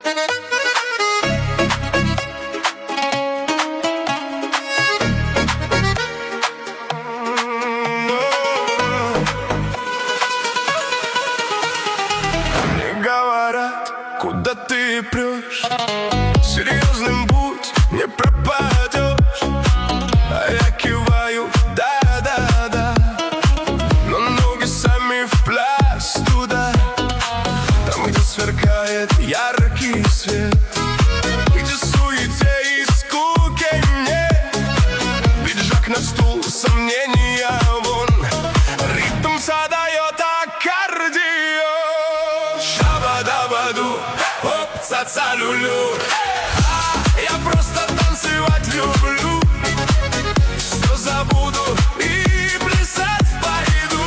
Куда ты прешь? Серьезным будь, не пропадешь. А я киваю, да-да-да. Но ноги сами в пляс туда. Там, где сверкает яркий свет, где суете и скуки нет. Пиджак на стул, сомнения вон. Ритм задает аккордеон. Шаба-даба-ду, оп, ца-ца-лю-лю. Я просто танцевать люблю. Все забуду и плясать пойду.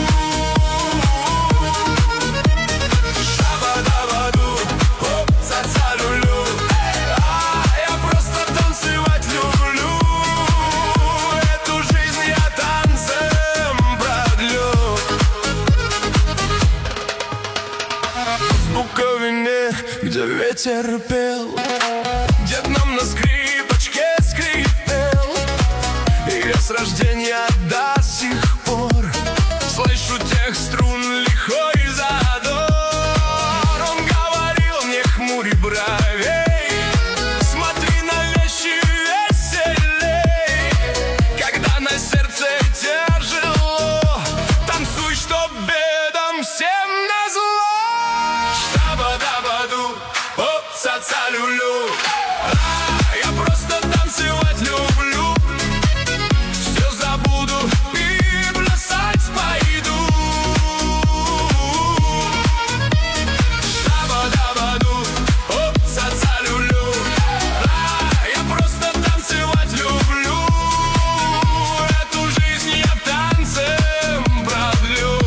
Шаба-даба-ду, оп, ца-ца-лю-лю. Я просто танцевать люблю. Эту жизнь я танцем продлю. В Буковине, где ветер пел, дед нам на скрипочке скрипел. И я с рождения до сих пор слышу тех струн лихой задор. Он говорил мне: хмури бровей, смотри на вещи веселей. Когда на сердце тяжело, танцуй, чтоб бедам всем назло. Шаба-даба-ду, оп, ца-ца-лю-лю. Я просто танцевать люблю. Все забуду и плясать пойду. Шаба-даба-ду, оп, ца-ца-лю-лю. Я просто танцевать люблю. Эту жизнь я танцем продлю.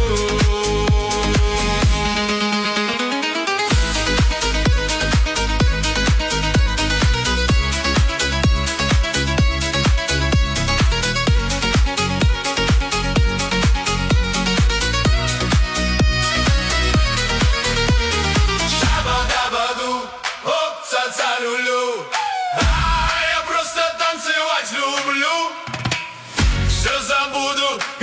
Шаба-даба-ду, оп, ца-ца-лю-лю. Я просто танцевать люблю. Все забуду